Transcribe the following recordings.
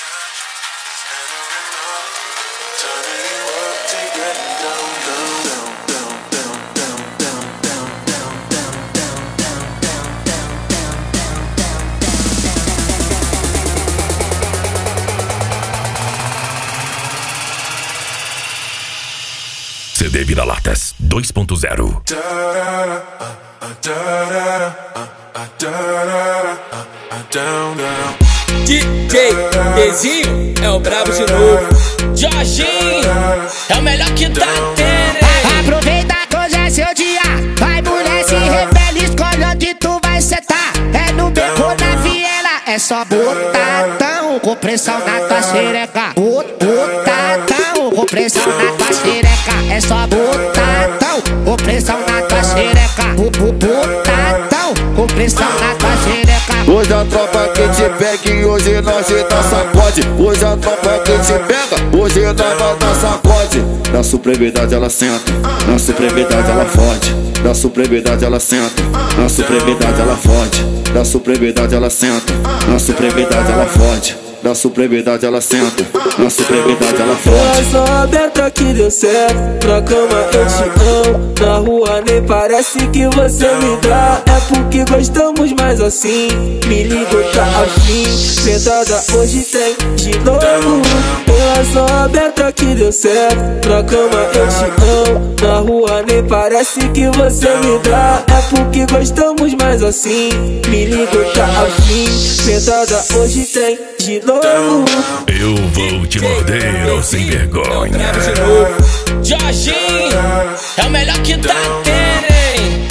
CD Vira-Latas 2.0. DJ Dezinho é o brabo de novo. Jorginho é o melhor que tá tendo. Aproveita que hoje é seu dia. Vai, mulher, se revela, escolhe onde tu vai setar. É no beco, na viela, é só botadão com pressão na tua xereca. Botadão com pressão na tua xereca. É só botadão com pressão na tua xereca. Botadão com pressão na tua xereca. Hoje a tropa que te pega e hoje nós te dá sacode. Hoje a tropa que te pega, hoje nós vai dar sacode. Na supremidade ela senta, na supremidade ela fode. Na supremidade ela senta, na supremidade ela fode. Na supremidade ela senta, na supremidade ela fode. Na supremidade ela senta, na supremidade ela fode. Coração aberto que deu certo, pra cama eu te amo. Na rua nem parece que você me dá. É porque gostamos mais assim. Me ligo, tá afim. Sentada hoje tem de novo. Coração aberto que deu certo, pra cama eu te amo. Na rua nem parece que você me dá. É porque gostamos mais assim. Me ligo, tá afim. Sentada hoje tem de novo. Eu vou te morder, ô sem vergonha. De novo. Jorginho é o melhor que tá tendo, hein?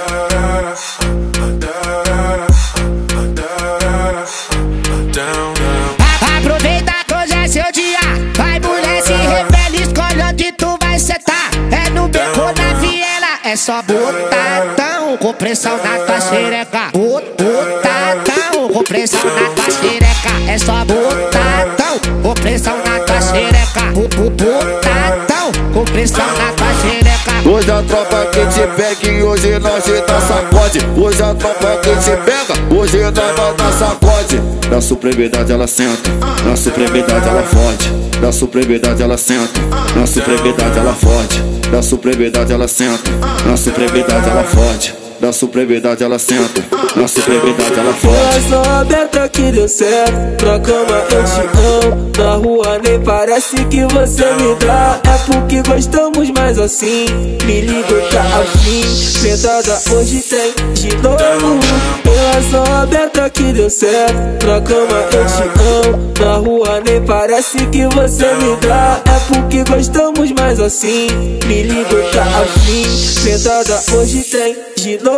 Aproveita que hoje é seu dia. Vai, mulher, se revela, escolhe onde tu vai setar. É no beco, na viela, é só botadão com pressão na tua xereca. Botadão com pressão na tua xereca. É só botadão com pressão na tua xereca. Botadão com pressão na tua xereca. Hoje a tropa que te pega e hoje nós te dá sacode. Hoje a tropa que te pega, hoje nós vai dar sacode. Na supremidade ela senta, na supremidade ela fode. Na supremidade ela senta, na supremidade ela fode. Na supremidade ela senta, na supremidade ela fode. Na supremidade ela senta, na supremidade ela fode. Coração aberto que deu certo, pra cama eu te amo. Na rua nem parece que você me dá. É porque gostamos mais assim. Me ligo, tá afim. Sentada hoje tem de novo. Coração aberto que deu certo, pra cama eu te amo. Na rua nem parece que você me dá. É porque gostamos mais assim. Me ligo, tá afim. Sentada hoje tem de novo.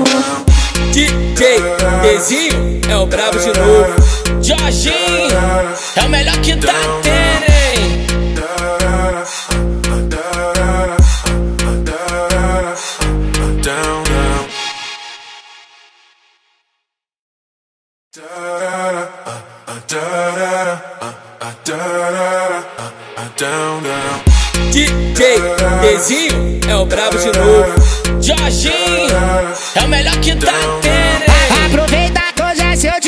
DJ Dezinho é o brabo de novo. Jorginho é o melhor que tá tendo, hein? DJ Dezinho é o brabo de novo. Jorginho é o melhor que tá tendo. Aproveita que hoje é seu